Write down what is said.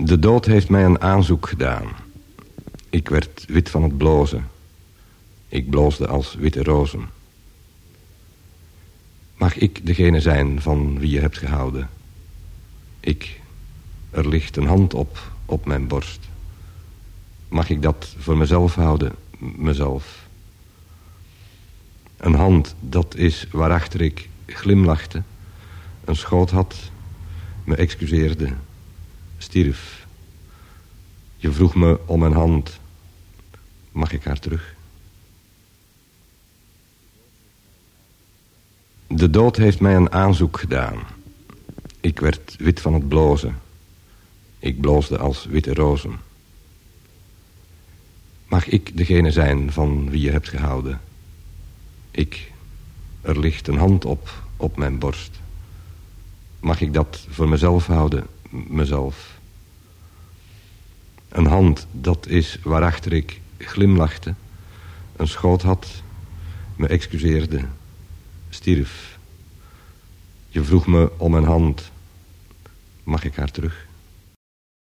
De dood heeft mij een aanzoek gedaan. Ik werd wit van het blozen. Ik bloosde als witte rozen. Mag ik degene zijn van wie je hebt gehouden? Ik, er ligt een hand op mijn borst. Mag ik dat voor mezelf houden, mezelf? Een hand, dat is waarachter ik glimlachte, een schoot had, me excuseerde, stierf. Je vroeg me om een hand. Mag ik haar terug? De dood heeft mij een aanzoek gedaan. Ik werd wit van het blozen. Ik bloosde als witte rozen. Mag ik degene zijn van wie je hebt gehouden? Ik, er ligt een hand op mijn borst. Mag ik dat voor mezelf houden, mezelf? Een hand, dat is waarachter ik glimlachte, een schoot had, me excuseerde, stierf. Je vroeg me om een hand. Mag ik haar terug?